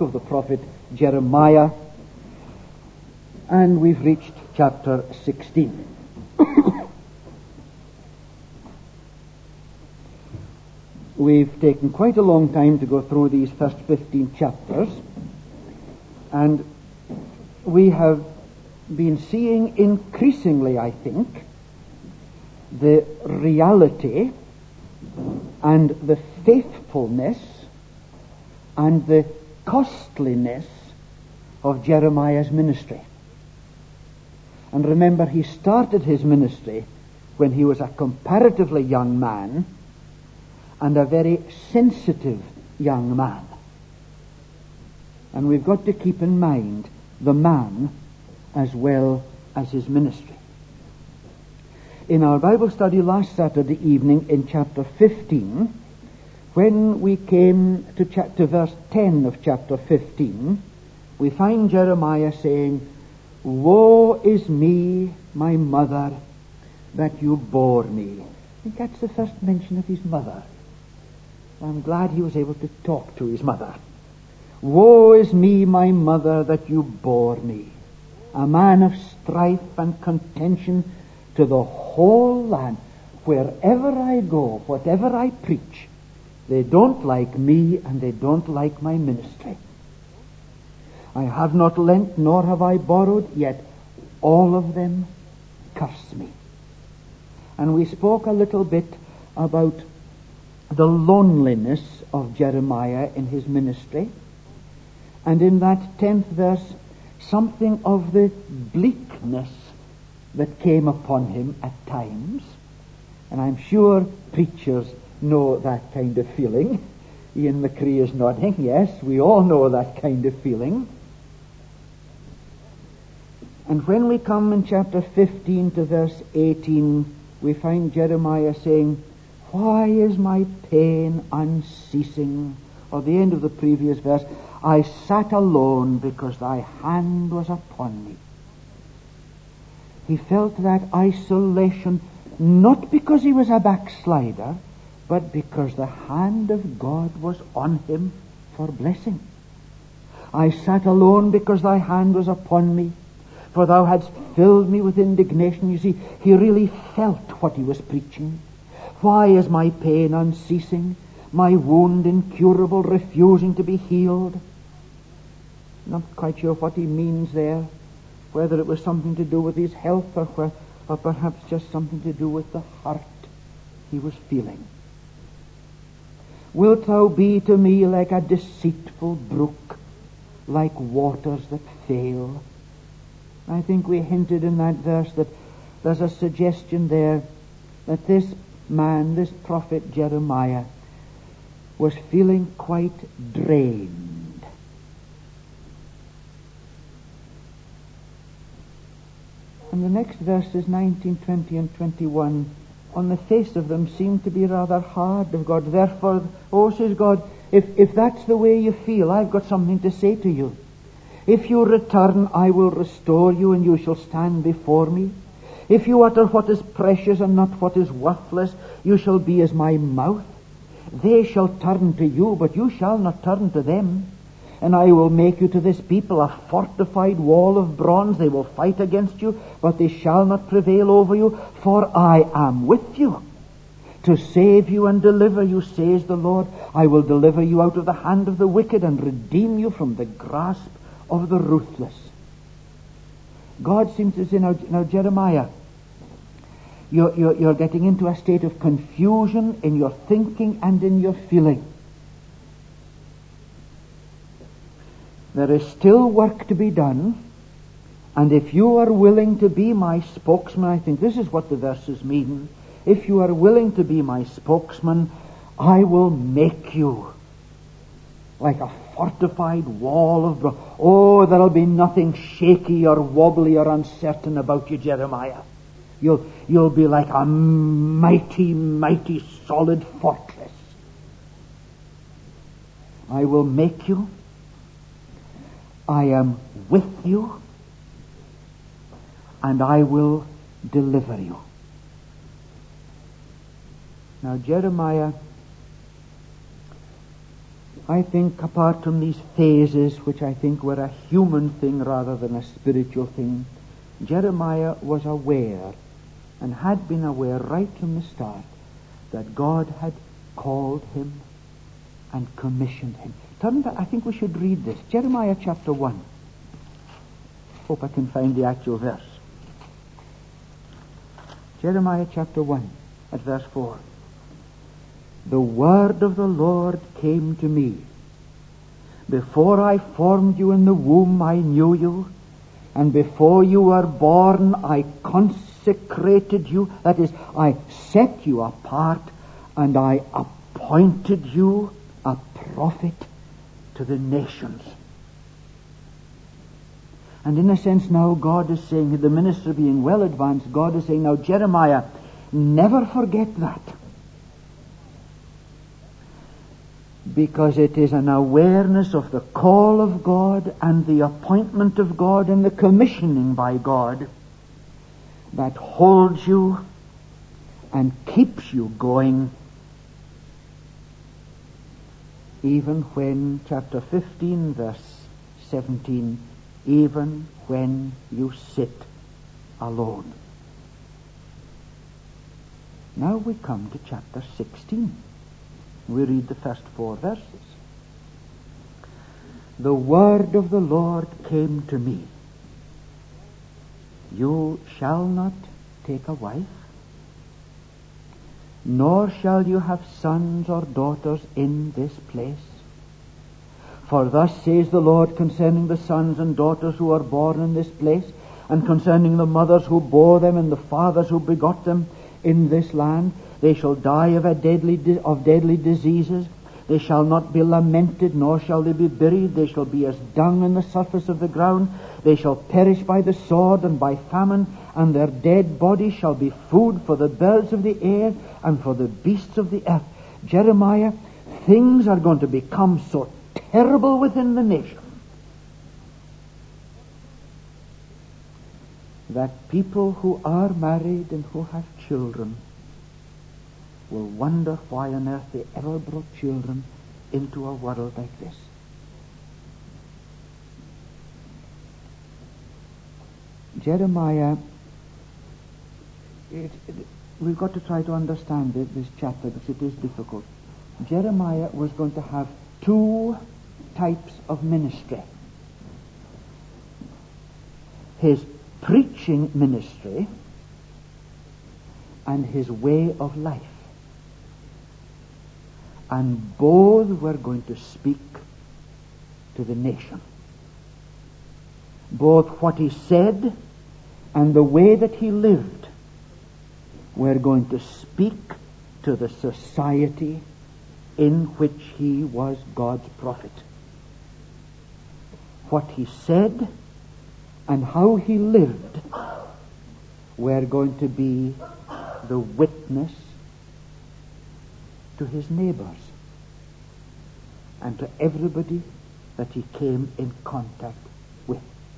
of the prophet Jeremiah, and we've reached chapter 16. We've taken quite a long time to go through these first 15 chapters, and we have been seeing increasingly, I think, the reality and the faithfulness and the costliness of Jeremiah's ministry. And remember, he started his ministry when he was a comparatively young man and a very sensitive young man. And we've got to keep in mind the man as well as his ministry. In our Bible study last Saturday evening in chapter 15, when we came to verse 10 of chapter 15, we find Jeremiah saying, "Woe is me, my mother, that you bore me." I think that's the first mention of his mother. I'm glad he was able to talk to his mother. "Woe is me, my mother, that you bore me, a man of strife and contention to the whole land. Wherever I go, whatever I preach, they don't like me and they don't like my ministry. I have not lent nor have I borrowed, yet all of them curse me." And we spoke a little bit about the loneliness of Jeremiah in his ministry, and in that 10th verse something of the bleakness that came upon him at times. And I'm sure preachers know that kind of feeling. Ian McCree is nodding. Yes, we all know that kind of feeling. And when we come in chapter 15 to verse 18, we find Jeremiah saying, "Why is my pain unceasing?" Or the end of the previous verse, "I sat alone because thy hand was upon me." He felt that isolation not because he was a backslider, but because the hand of God was on him for blessing. "I sat alone because thy hand was upon me, for thou hadst filled me with indignation." You see, he really felt what he was preaching. "Why is my pain unceasing, my wound incurable, refusing to be healed?" Not quite sure what he means there, whether it was something to do with his health or perhaps just something to do with the heart he was feeling. "Wilt thou be to me like a deceitful brook, like waters that fail?" I think we hinted in that verse that there's a suggestion there that this man, this prophet Jeremiah, was feeling quite drained. And the next verses 19, 20 and 21 on the face of them seem to be rather hard of God. "Therefore, says God, if that's the way you feel, I've got something to say to you. If you return, I will restore you, and you shall stand before me. If you utter what is precious and not what is worthless, you shall be as my mouth. They shall turn to you, but you shall not turn to them. And I will make you to this people a fortified wall of bronze. They will fight against you, but they shall not prevail over you, for I am with you to save you and deliver you, says the Lord. I will deliver you out of the hand of the wicked and redeem you from the grasp of the ruthless." God seems to say, now Jeremiah, you're getting into a state of confusion in your thinking and in your feeling. There is still work to be done, and if you are willing to be my spokesman, I think this is what the verses mean. If you are willing to be my spokesman, I will make you like a fortified wall of bronze. Oh, there'll be nothing shaky or wobbly or uncertain about you, Jeremiah. You'll be like a mighty, mighty solid fortress. I will make you. I am with you, and I will deliver you. Now, Jeremiah I think, apart from these phases, which I think were a human thing rather than a spiritual thing, Jeremiah was aware, and had been aware right from the start, that God had called him and commissioned him. I think we should read this. Jeremiah chapter 1. Hope I can find the actual verse. Jeremiah chapter 1 at verse 4. The word of the Lord came to me. Before I formed you in the womb, I knew you. And before you were born, I consecrated you. That is, I set you apart, and I appointed you a prophet to the nations. And in a sense now God is saying, the minister being well advanced, God is saying, now Jeremiah, never forget that. Because it is an awareness of the call of God and the appointment of God and the commissioning by God that holds you and keeps you going, even when, chapter 15, verse 17, even when you sit alone. Now we come to chapter 16. We read the first 4 verses. The word of the Lord came to me. You shall not take a wife, nor shall you have sons or daughters in this place. For thus says the Lord concerning the sons and daughters who are born in this place, and concerning the mothers who bore them and the fathers who begot them in this land, they shall die of deadly diseases. They shall not be lamented, nor shall they be buried. They shall be as dung on the surface of the ground. They shall perish by the sword and by famine, and their dead bodies shall be food for the birds of the air and for the beasts of the earth. Jeremiah, things are going to become so terrible within the nation that people who are married and who have children will wonder why on earth they ever brought children into a world like this. Jeremiah, we've got to try to understand this chapter because it is difficult. Jeremiah was going to have 2 types of ministry. His preaching ministry and his way of life. And both were going to speak to the nation. Both what he said and the way that he lived were going to speak to the society in which he was God's prophet. What he said and how he lived were going to be the witness to his neighbors and to everybody that he came in contact with.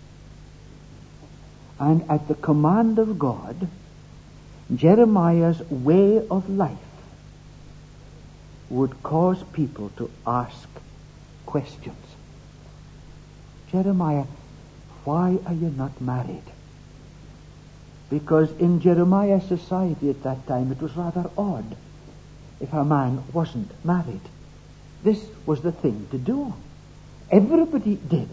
And at the command of God, Jeremiah's way of life would cause people to ask questions. Jeremiah, why are you not married? Because in Jeremiah's society at that time it was rather odd if a man wasn't married. This was the thing to do. Everybody did.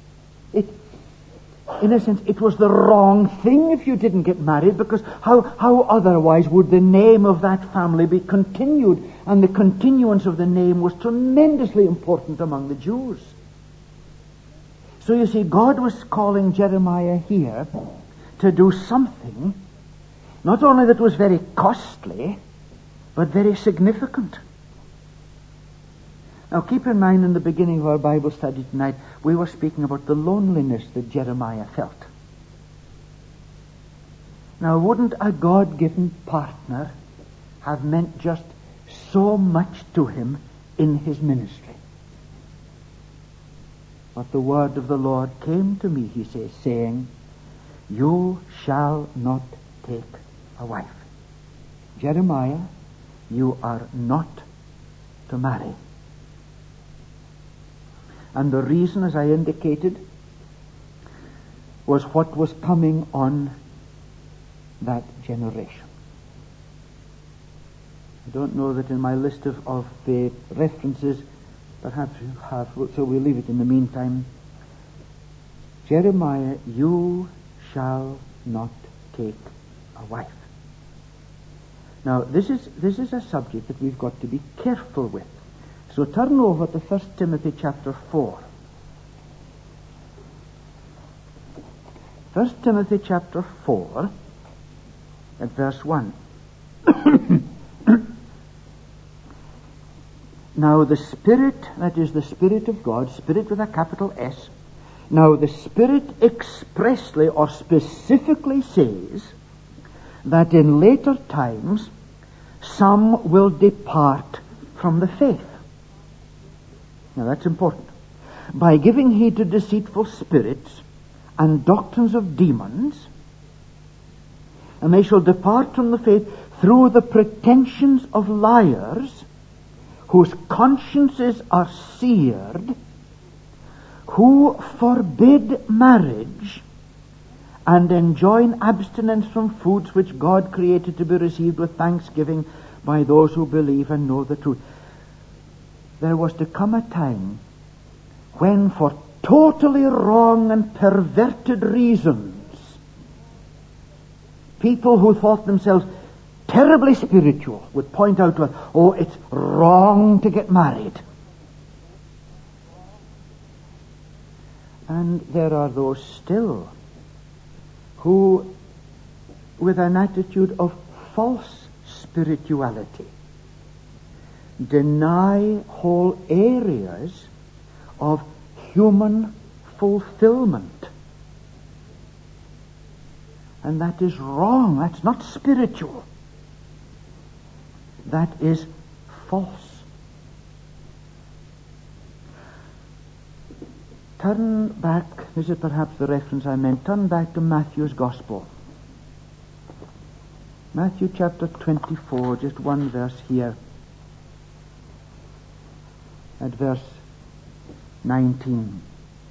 In a sense, it was the wrong thing if you didn't get married, because how otherwise would the name of that family be continued? And the continuance of the name was tremendously important among the Jews. So you see, God was calling Jeremiah here to do something, not only that was very costly, but very significant. Now keep in mind, in the beginning of our Bible study tonight, we were speaking about the loneliness that Jeremiah felt. Now wouldn't a God-given partner have meant just so much to him in his ministry? But the word of the Lord came to me, he says, saying, you shall not take a wife. Jeremiah, you are not to marry. And the reason, as I indicated, was what was coming on that generation. I don't know that in my list of references, perhaps you have, so we'll leave it in the meantime. Jeremiah, you shall not take a wife. Now, this is a subject that we've got to be careful with. So turn over to 1 Timothy chapter 4. 1 Timothy chapter 4 at verse 1. Now the Spirit, that is the Spirit of God, Spirit with a capital S, now the Spirit expressly or specifically says that in later times some will depart from the faith. Now that's important. By giving heed to deceitful spirits and doctrines of demons, and they shall depart from the faith through the pretensions of liars, whose consciences are seared, who forbid marriage and enjoin abstinence from foods which God created to be received with thanksgiving by those who believe and know the truth. There was to come a time when, for totally wrong and perverted reasons, people who thought themselves terribly spiritual would point out to us, oh, it's wrong to get married. And there are those still who, with an attitude of false spirituality, deny whole areas of human fulfillment. And that is wrong. That's not spiritual. That is false. Turn back, this is perhaps the reference I meant, turn back to Matthew's Gospel. Matthew chapter 24, just one verse here. At verse 19.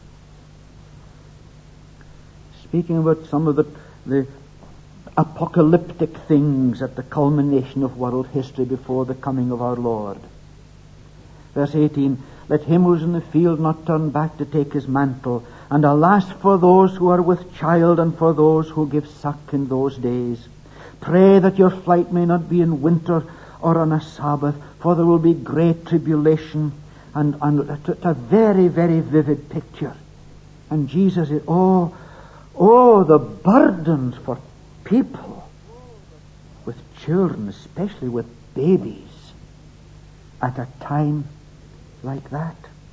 Speaking about some of the apocalyptic things at the culmination of world history before the coming of our Lord. Verse 18, let him who is in the field not turn back to take his mantle, and alas for those who are with child and for those who give suck in those days. Pray that your flight may not be in winter or on a Sabbath, for there will be great tribulation. And it's a very, very vivid picture. And Jesus said, oh, the burdens for people with children, especially with babies, at a time like that.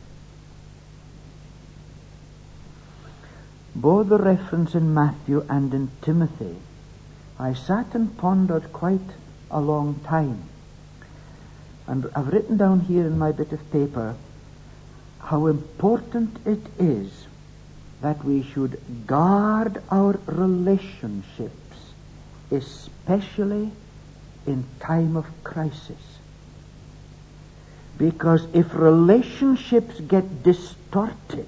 Both the reference in Matthew and in Timothy, I sat and pondered quite a long time. And I've written down here in my bit of paper how important it is that we should guard our relationships, especially in time of crisis. Because if relationships get distorted,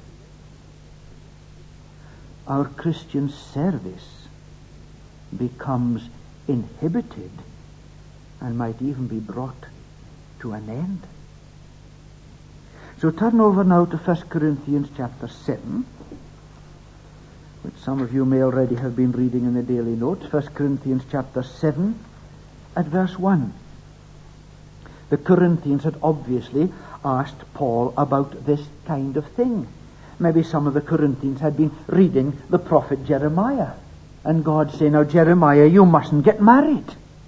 our Christian service becomes inhibited and might even be brought to an end. So turn over now to 1 Corinthians chapter 7, which some of you may already have been reading in the daily notes. 1 Corinthians chapter 7 at verse 1. The Corinthians had obviously asked Paul about this kind of thing. Maybe some of the Corinthians had been reading the prophet Jeremiah, and God saying, now Jeremiah, you mustn't get married.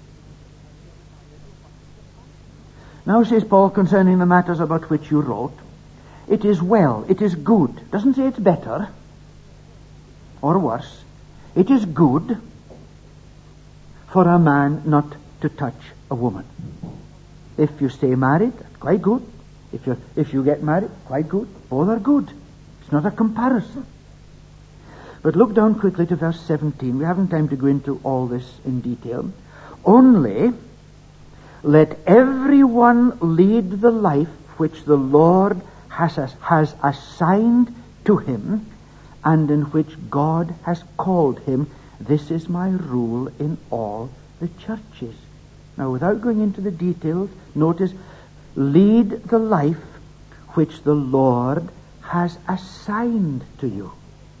Now, says Paul, concerning the matters about which you wrote, it is well, it is good. Doesn't say it's better or worse. It is good for a man not to touch a woman. If you stay married, quite good. If you get married, quite good. Both are good. It's not a comparison. But look down quickly to verse 17. We haven't time to go into all this in detail. Only let everyone lead the life which the Lord has assigned to him and in which God has called him. This is my rule in all the churches. Now, without going into the details, notice, lead the life which the Lord has assigned to you.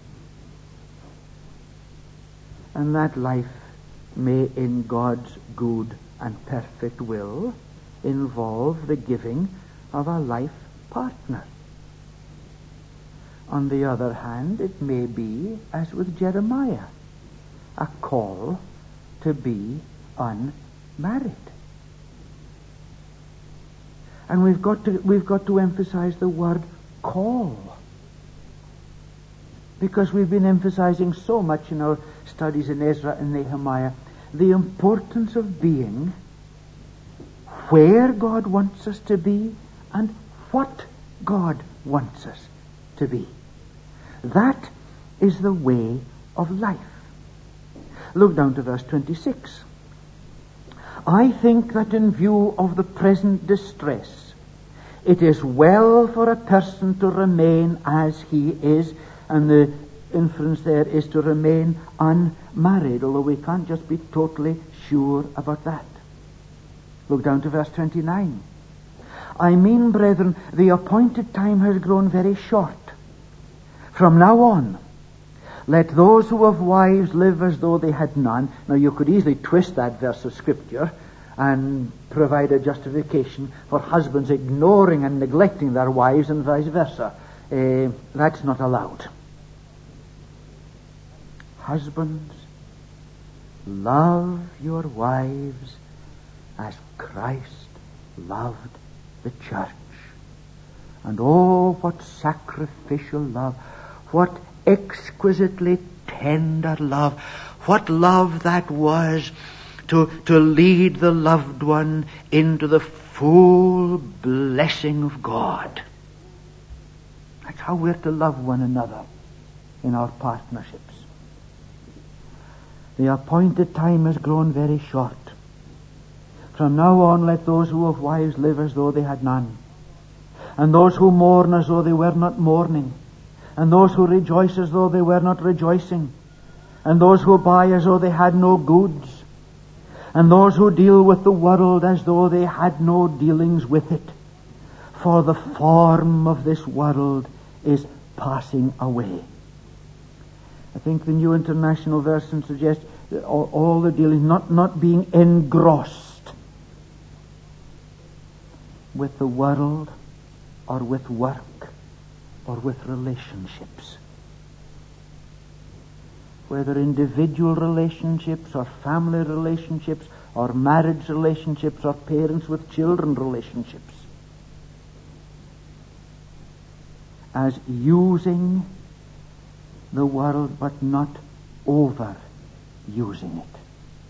And that life may, in God's good and perfect will, involve the giving of a life partner. On the other hand, it may be, as with Jeremiah, a call to be unmarried. And we've got to emphasize the word call, because we've been emphasizing so much in our studies in Ezra and Nehemiah the importance of being where God wants us to be and what God wants us to be. That is the way of life. Look down to verse 26. I think that in view of the present distress, it is well for a person to remain as he is, and the inference there is to remain unmarried, although we can't just be totally sure about that. Look down to verse 29. I mean, brethren, the appointed time has grown very short. From now on, let those who have wives live as though they had none. Now, you could easily twist that verse of Scripture and provide a justification for husbands ignoring and neglecting their wives and vice versa. That's not allowed. Husbands, love your wives as Christ loved the church. And oh, what sacrificial love, what exquisitely tender love, what love that was to lead the loved one into the full blessing of God. That's how we're to love one another in our partnerships. The appointed time has grown very short. From now on, let those who have wives live as though they had none, and those who mourn as though they were not mourning, and those who rejoice as though they were not rejoicing, and those who buy as though they had no goods, and those who deal with the world as though they had no dealings with it. For the form of this world is passing away. I think the New International Version suggests that all the dealing, not being engrossed with the world or with work or with relationships. Whether individual relationships or family relationships or marriage relationships or parents with children relationships. As using the world but not overusing it.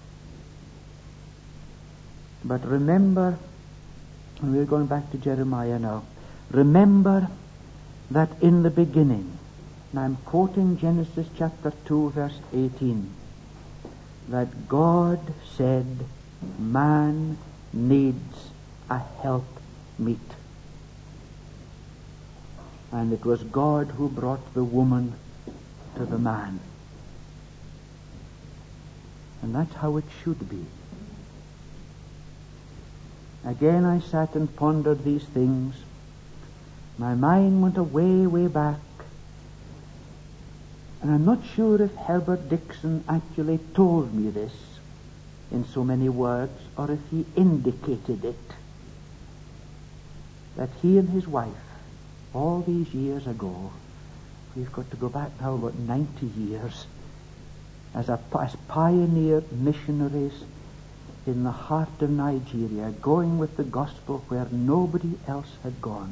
But remember, and we're going back to Jeremiah now, remember that in the beginning, and I'm quoting Genesis chapter 2 verse 18, that God said man needs a helpmeet. And it was God who brought the woman to the man. And that's how it should be. Again I sat and pondered these things. My mind went way back. And I'm not sure if Herbert Dixon actually told me this in so many words, or if he indicated it. That he and his wife, all these years ago, we've got to go back now about 90 years, as pioneer missionaries in the heart of Nigeria, going with the gospel where nobody else had gone.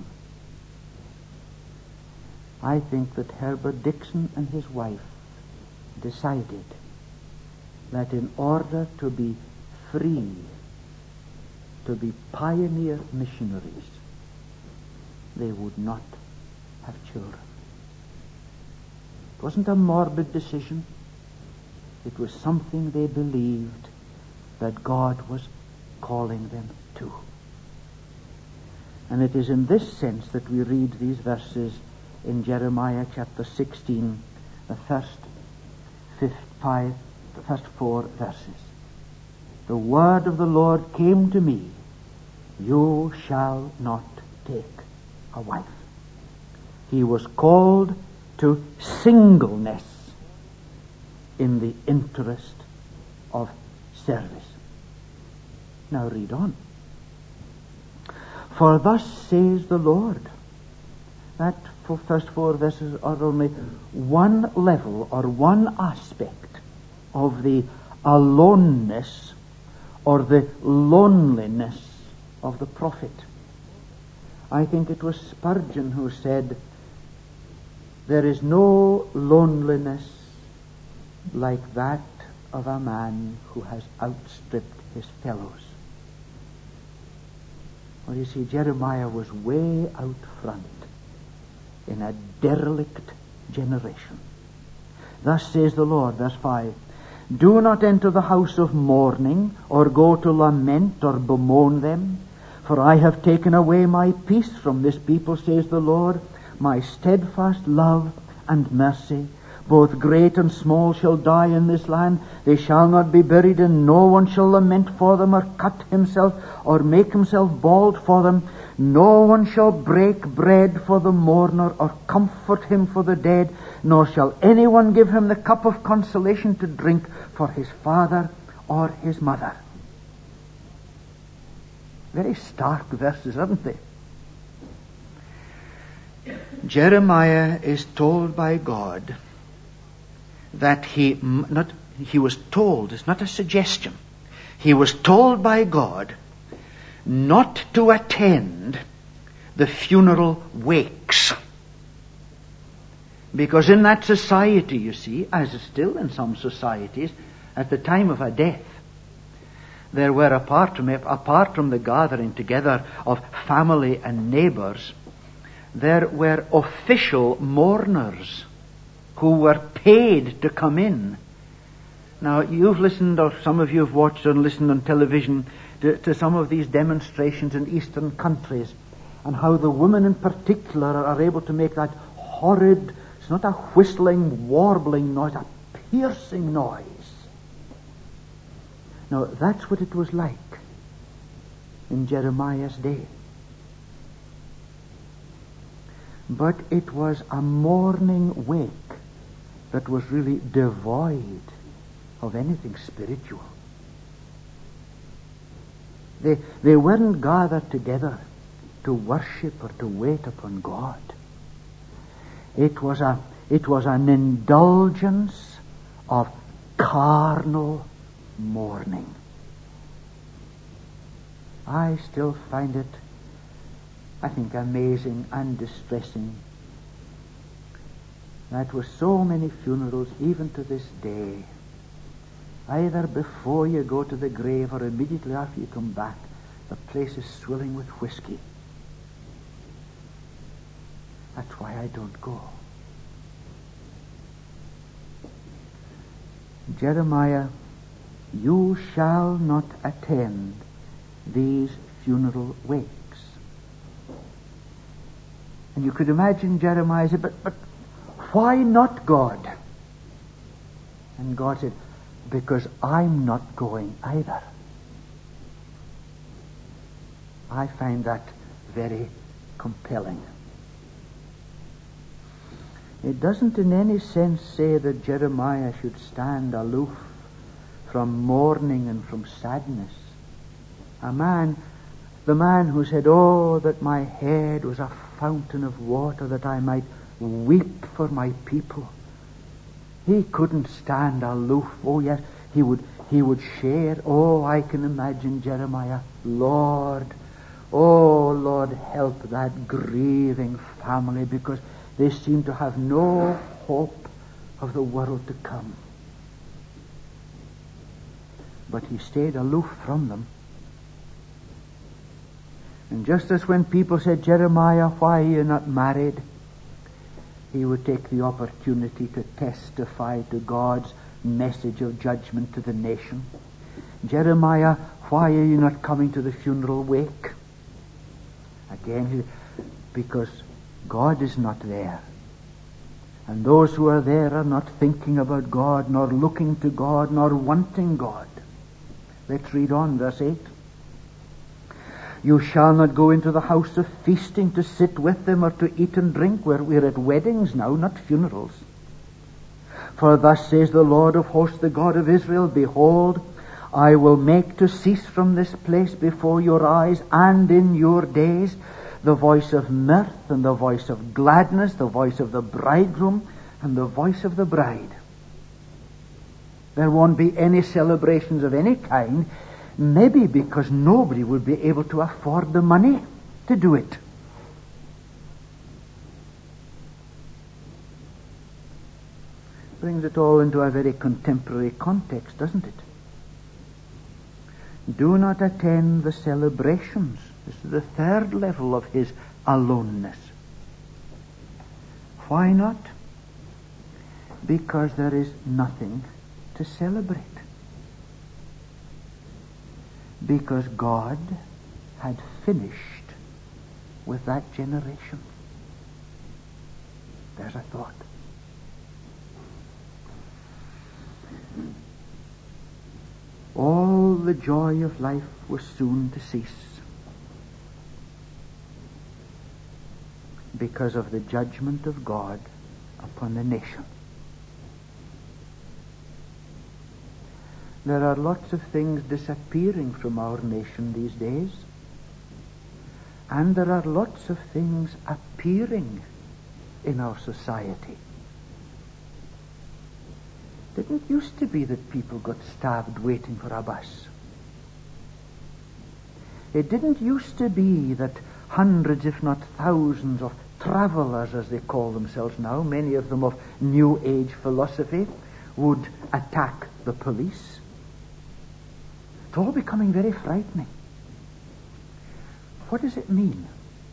I think that Herbert Dixon and his wife decided that in order to be free, to be pioneer missionaries, they would not have children. It wasn't a morbid decision. It was something they believed that God was calling them to. And it is in this sense that we read these verses in Jeremiah chapter 16, the first 4 verses. The word of the Lord came to me, you shall not take a wife. He was called to singleness in the interest of service. Now read on. For thus says the Lord. That first 4 verses are only one level or one aspect of the aloneness or the loneliness of the prophet. I think it was Spurgeon who said, there is no loneliness like that of a man who has outstripped his fellows. Well, you see, Jeremiah was way out front in a derelict generation. Thus says the Lord, verse 5, do not enter the house of mourning, or go to lament or bemoan them, for I have taken away my peace from this people, says the Lord, my steadfast love and mercy. Both great and small shall die in this land. They shall not be buried, and no one shall lament for them, or cut himself, or make himself bald for them. No one shall break bread for the mourner, or comfort him for the dead, nor shall anyone give him the cup of consolation to drink for his father or his mother. Very stark verses, aren't they? Jeremiah is told by God that he was told, it's not a suggestion, he was told by God not to attend the funeral wakes. Because in that society, you see, as is still in some societies, at the time of a death, there were, apart from the gathering together of family and neighbors, there were official mourners who were paid to come in. Now, you've listened, or some of you have watched and listened on television to some of these demonstrations in Eastern countries, and how the women in particular are able to make that horrid, it's not a whistling, warbling noise, a piercing noise. Now, that's what it was like in Jeremiah's day. But it was a mourning wake that was really devoid of anything spiritual. They weren't gathered together to worship or to wait upon God. It was an indulgence of carnal mourning. I still find it, I think, amazing and distressing that with so many funerals, even to this day, either before you go to the grave or immediately after you come back, the place is swilling with whiskey. That's why I don't go. Jeremiah, you shall not attend these funeral wakes. And you could imagine Jeremiah said, but why not, God? And God said, because I'm not going either. I find that very compelling. It doesn't in any sense say that Jeremiah should stand aloof from mourning and from sadness. The man who said, oh, that my head was a fountain of water, that I might weep for my people. He couldn't stand aloof. Oh yes, he would share. Oh, I can imagine Jeremiah. Lord, oh Lord, help that grieving family, because they seem to have no hope of the world to come. But he stayed aloof from them. And just as when people said, Jeremiah, why are you not married? He would take the opportunity to testify to God's message of judgment to the nation. Jeremiah, why are you not coming to the funeral wake? again. Because God is not there. And those who are there are not thinking about God, nor looking to God, nor wanting God. Let's read on, verse 8. You shall not go into the house of feasting to sit with them or to eat and drink. We're at weddings now, not funerals. For thus says the Lord of hosts, the God of Israel, behold, I will make to cease from this place before your eyes and in your days the voice of mirth and the voice of gladness, the voice of the bridegroom and the voice of the bride. There won't be any celebrations of any kind, maybe because nobody would be able to afford the money to do it. Brings it all into a very contemporary context, doesn't it? Do not attend the celebrations. This is the third level of his aloneness. Why not? Because there is nothing to celebrate. Because God had finished with that generation. There's a thought. All the joy of life was soon to cease because of the judgment of God upon the nation. There are lots of things disappearing from our nation these days, and there are lots of things appearing in our society. It didn't used to be that people got stabbed waiting for a bus. It didn't used to be that hundreds, if not thousands, of travelers, as they call themselves now, many of them of New Age philosophy, would attack the police. It's all becoming very frightening. What does it mean?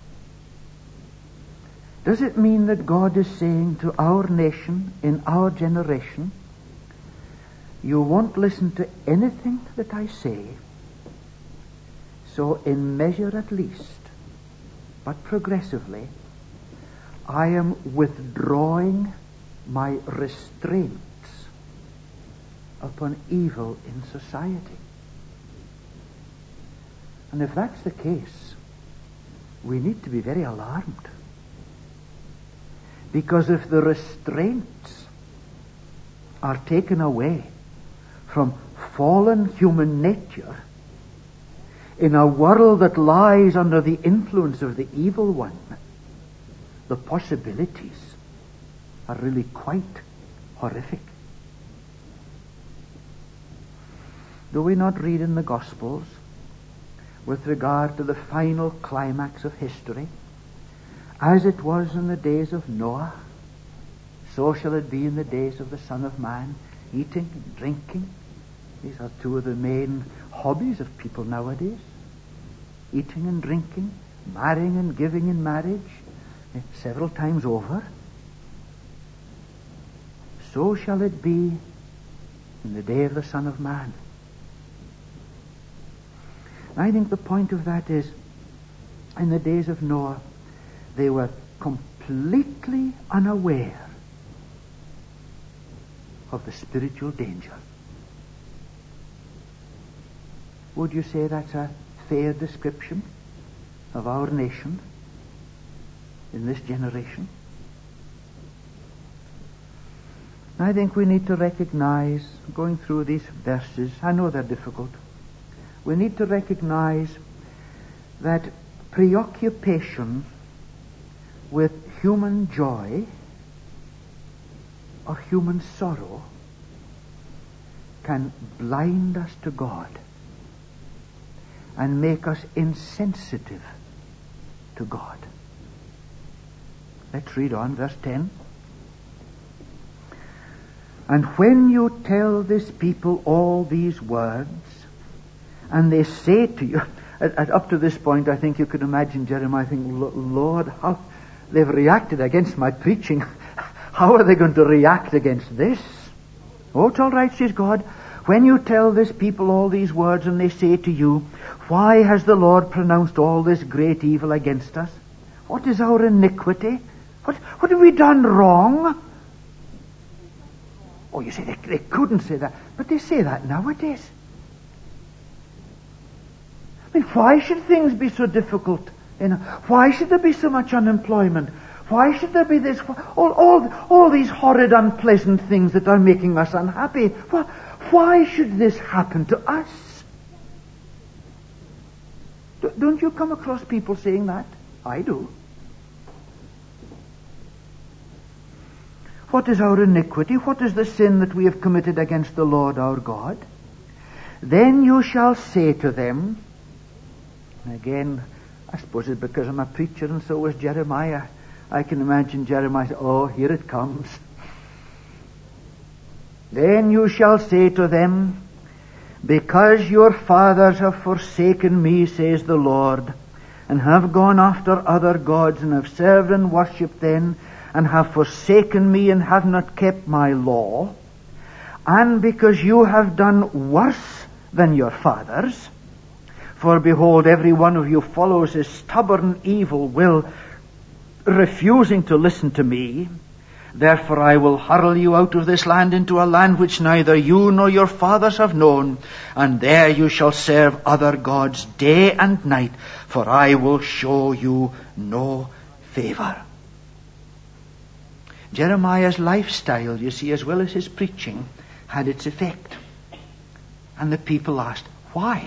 Does it mean that God is saying to our nation, in our generation, you won't listen to anything that I say, so in measure at least, but progressively, I am withdrawing my restraints upon evil in society? And if that's the case, we need to be very alarmed. Because if the restraints are taken away from fallen human nature in a world that lies under the influence of the evil one, the possibilities are really quite horrific. Do we not read in the Gospels, with regard to the final climax of history, as it was in the days of Noah, so shall it be in the days of the Son of Man, eating and drinking? These are two of the main hobbies of people nowadays. Eating and drinking, marrying and giving in marriage, several times over. So shall it be in the day of the Son of Man. I think the point of that is, in the days of Noah, they were completely unaware of the spiritual danger. Would you say that's a fair description of our nation in this generation? I think we need to recognize, going through these verses, I know they're difficult, we need to recognize that preoccupation with human joy or human sorrow can blind us to God and make us insensitive to God. Let's read on, verse 10. And when you tell this people all these words, and they say to you, up to this point, I think you could imagine Jeremiah thinking, Lord, how they've reacted against my preaching. How are they going to react against this? Oh, it's all right, says God. When you tell this people all these words and they say to you, why has the Lord pronounced all this great evil against us? What is our iniquity? What have we done wrong? Oh, you say they couldn't say that, but they say that nowadays. I mean, why should things be so difficult? Why should there be so much unemployment? Why should there be this? All these horrid, unpleasant things that are making us unhappy. Why should this happen to us? Don't you come across people saying that? I do. What is our iniquity? What is the sin that we have committed against the Lord our God? Then you shall say to them, again, I suppose it's because I'm a preacher and so was Jeremiah. I can imagine Jeremiah say, oh, here it comes. Then you shall say to them, because your fathers have forsaken me, says the Lord, and have gone after other gods, and have served and worshipped them, and have forsaken me, and have not kept my law, and because you have done worse than your fathers, for behold, every one of you follows his stubborn evil will, refusing to listen to me. Therefore I will hurl you out of this land into a land which neither you nor your fathers have known, and there you shall serve other gods day and night, for I will show you no favor. Jeremiah's lifestyle, you see, as well as his preaching, had its effect. And the people asked, why?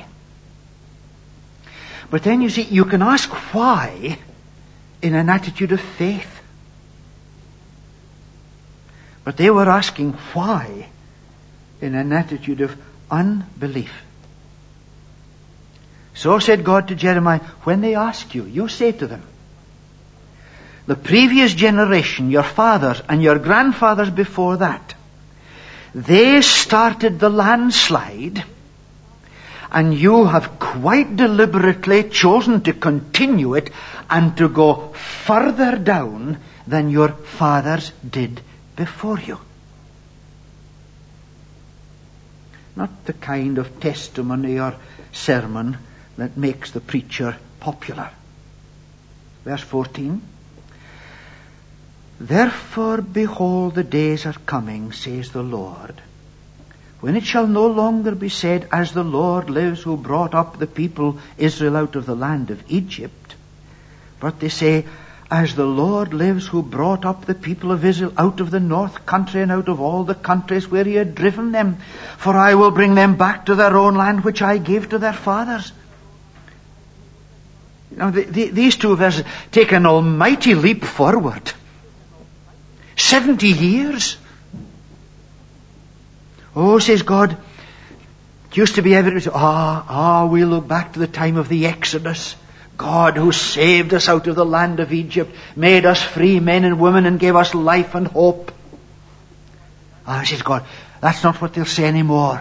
But then you see, you can ask why in an attitude of faith. But they were asking why in an attitude of unbelief. So said God to Jeremiah, when they ask you, you say to them, the previous generation, your fathers and your grandfathers before that, they started the landslide, and you have quite deliberately chosen to continue it and to go further down than your fathers did before you. Not the kind of testimony or sermon that makes the preacher popular. Verse 14. Therefore, behold, the days are coming, says the Lord, when it shall no longer be said, as the Lord lives who brought up the people Israel out of the land of Egypt, but they say, as the Lord lives who brought up the people of Israel out of the north country and out of all the countries where he had driven them, for I will bring them back to their own land which I gave to their fathers. Now, these two verses take an almighty leap forward. 70 years. Oh, says God, it used to be evident, we look back to the time of the Exodus. God who saved us out of the land of Egypt, made us free men and women and gave us life and hope. Says God, that's not what they'll say anymore.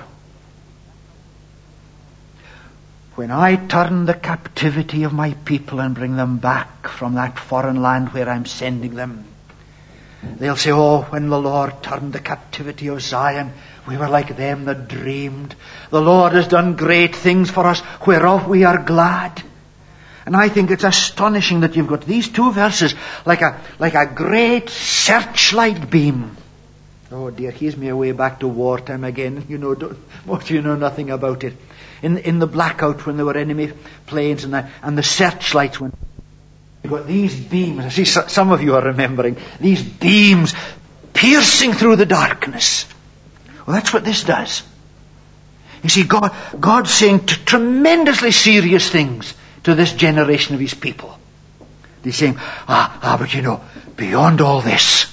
When I turn the captivity of my people and bring them back from that foreign land where I'm sending them, they'll say, when the Lord turned the captivity of Zion, we were like them that dreamed. The Lord has done great things for us, whereof we are glad. And I think it's astonishing that you've got these two verses like a great searchlight beam. Oh dear, here's me away back to wartime again. Most of you know nothing about it. In the blackout when there were enemy planes and the searchlights went. You've got these beams. I see some of you are remembering. These beams piercing through the darkness. Well, that's what this does. You see, God's saying tremendously serious things to this generation of his people. He's saying, but beyond all this,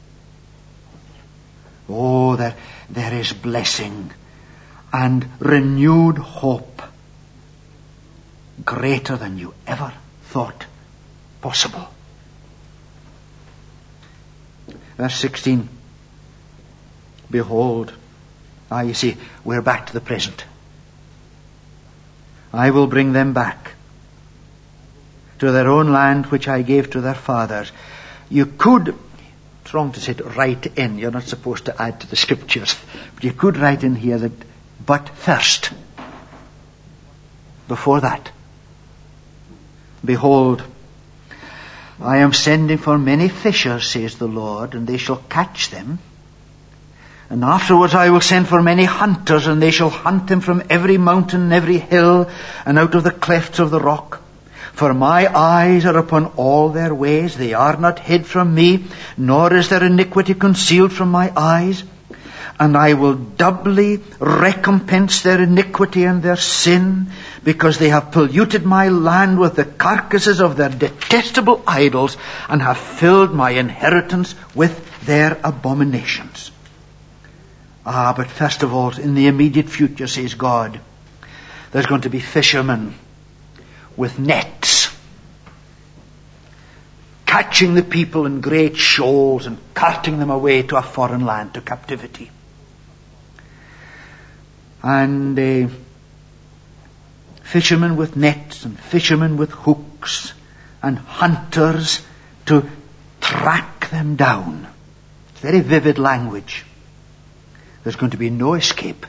there is blessing and renewed hope greater than you ever thought possible. Verse 16. Behold, you see, we're back to the present. I will bring them back to their own land which I gave to their fathers. You could, it's wrong to say it, write in, you're not supposed to add to the scriptures, but you could write in here that but first, before that, behold, I am sending for many fishers, says the Lord, and they shall catch them. And afterwards I will send for many hunters, and they shall hunt them from every mountain and every hill, and out of the clefts of the rock. For my eyes are upon all their ways, they are not hid from me, nor is their iniquity concealed from my eyes. And I will doubly recompense their iniquity and their sin, because they have polluted my land with the carcasses of their detestable idols, and have filled my inheritance with their abominations. But first of all, in the immediate future, says God, there's going to be fishermen with nets, catching the people in great shoals and carting them away to a foreign land, to captivity. And fishermen with nets and fishermen with hooks and hunters to track them down. It's very vivid language. There's going to be no escape.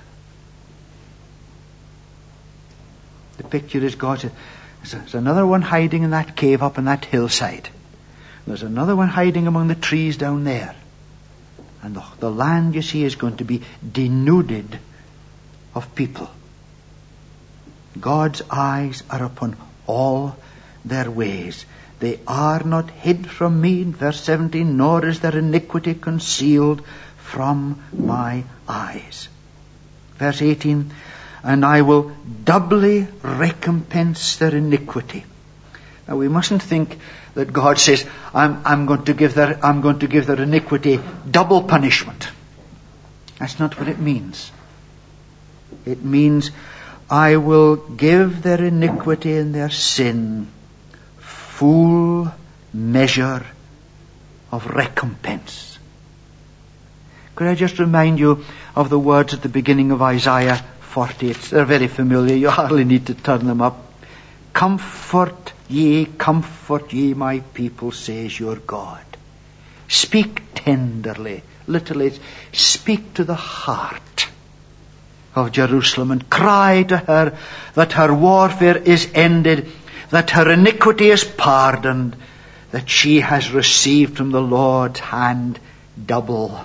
The picture is God said, there's another one hiding in that cave up on that hillside. There's another one hiding among the trees down there. And the land, you see, is going to be denuded of people. God's eyes are upon all their ways. They are not hid from me, in verse 17, nor is their iniquity concealed from my eyes. Verse 18, and I will doubly recompense their iniquity. Now we mustn't think that God says, I'm going to give their iniquity double punishment. That's not what it means. It means I will give their iniquity and their sin full measure of recompense. Could I just remind you of the words at the beginning of Isaiah 40? They're very familiar. You hardly need to turn them up. Comfort ye, my people, says your God. Speak tenderly. Literally, speak to the heart of Jerusalem and cry to her that her warfare is ended, that her iniquity is pardoned, that she has received from the Lord's hand double.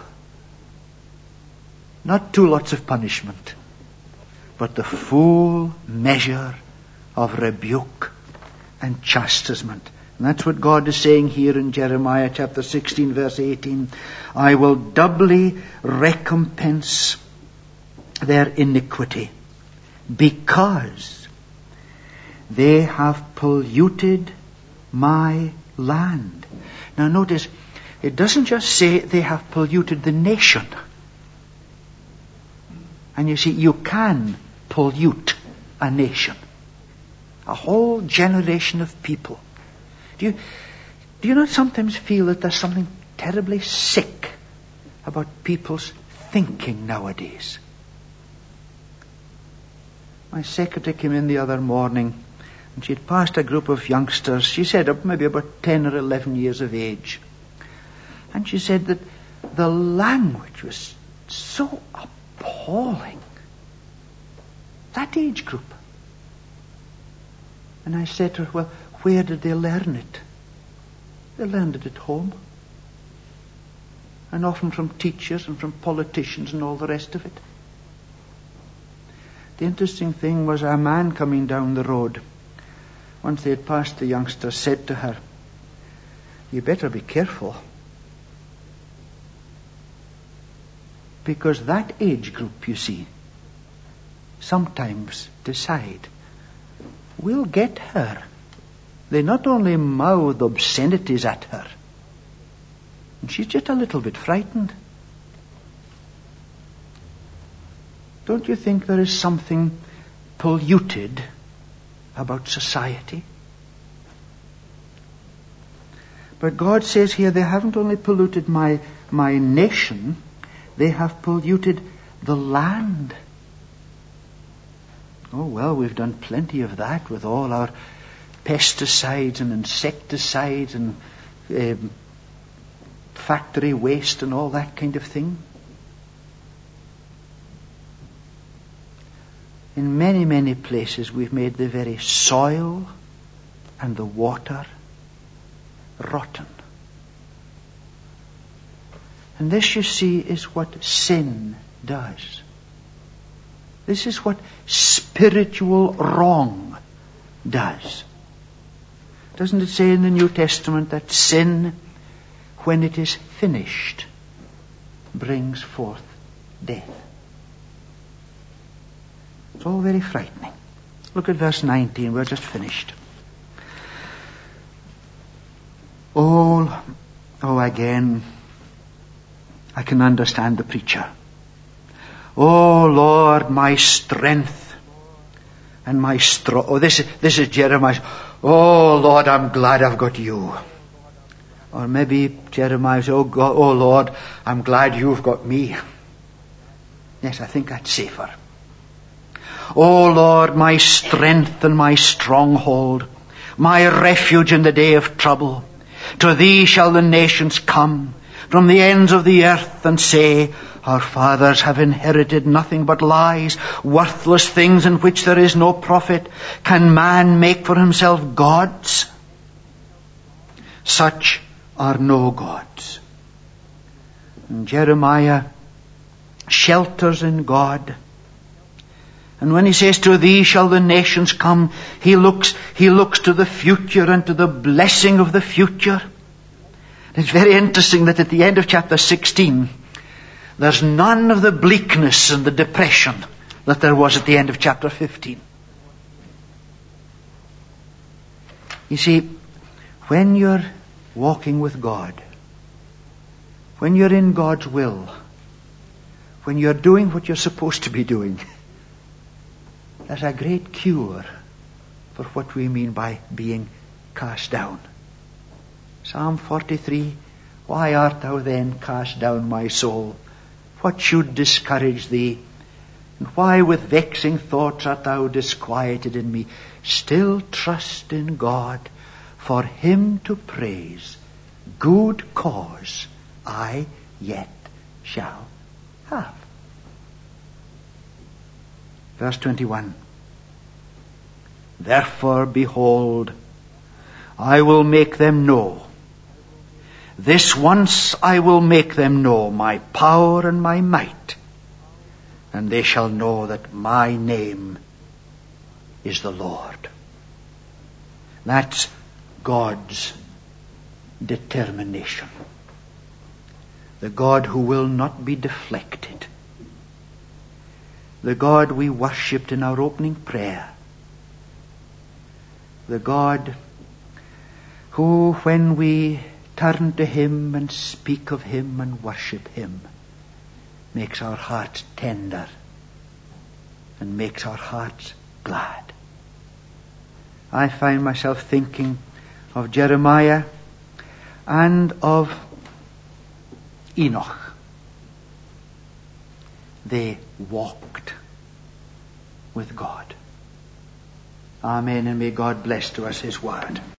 Not 2 lots of punishment, but the full measure of rebuke and chastisement. And that's what God is saying here in Jeremiah chapter 16, verse 18. I will doubly recompense their iniquity, because they have polluted my land. Now notice, it doesn't just say they have polluted the nation. And you see, you can pollute a nation, a whole generation of people. Do you not sometimes feel that there's something terribly sick about people's thinking nowadays? My secretary came in the other morning, and she'd passed a group of youngsters. She said maybe about 10 or 11 years of age. And she said that the language was so appalling. That age group. And I said to her, well, where did they learn it? They learned it at home. And often from teachers and from politicians and all the rest of it. The interesting thing was a man coming down the road, once they had passed the youngster, said to her, you better be careful. Because that age group, you see, sometimes decide, we'll get her. They not only mouth obscenities at her, and she's just a little bit frightened. Don't you think there is something polluted about society? But God says here, they haven't only polluted my nation, they have polluted the land. Oh, well, we've done plenty of that with all our pesticides and insecticides and factory waste and all that kind of thing. in many, many places we've made the very soil and the water rotten. And this, you see, is what sin does. This is what spiritual wrong does. Doesn't it say in the New Testament that sin, when it is finished, brings forth death? It's all very frightening. Look at verse 19. We're just finished. Oh, again, I can understand the preacher. Oh, Lord, my strength and my this is Jeremiah. Oh, Lord, I'm glad I've got you. Or maybe Jeremiah says, oh, God, oh, Lord, I'm glad you've got me. Yes, I think that's safer. O Lord, my strength and my stronghold, my refuge in the day of trouble. To thee shall the nations come from the ends of the earth and say, our fathers have inherited nothing but lies, worthless things in which there is no profit. Can man make for himself gods? Such are no gods. And Jeremiah shelters in God. And when he says, to thee shall the nations come, he looks to the future and to the blessing of the future. It's very interesting that at the end of chapter 16, there's none of the bleakness and the depression that there was at the end of chapter 15. You see, when you're walking with God, when you're in God's will, when you're doing what you're supposed to be doing, there's a great cure for what we mean by being cast down. Psalm 43, why art thou then cast down, my soul? What should discourage thee? And why with vexing thoughts art thou disquieted in me? Still trust in God, for him to praise. Good cause I yet shall have. Verse 21. Therefore, behold, I will make them know. This once I will make them know my power and my might, and they shall know that my name is the Lord. That's God's determination. The God who will not be deflected. The God we worshipped in our opening prayer. The God who, when we turn to him and speak of him and worship him, makes our hearts tender and makes our hearts glad. I find myself thinking of Jeremiah and of Enoch. They walked with God. Amen, and may God bless to us his word.